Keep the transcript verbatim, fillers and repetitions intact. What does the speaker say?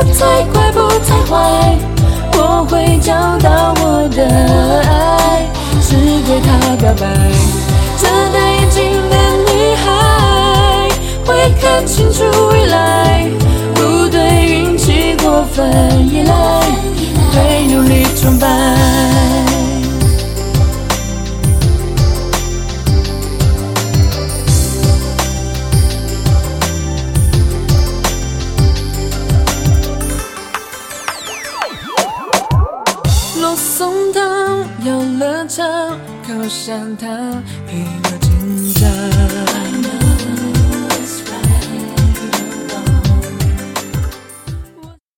太快不太坏，我会找到我的爱，是对他表白。这戴眼镜的女孩会看清楚未来，不对运气过分依赖，会努力崇拜。肉松汤，游乐场，烤香糖，配个紧张。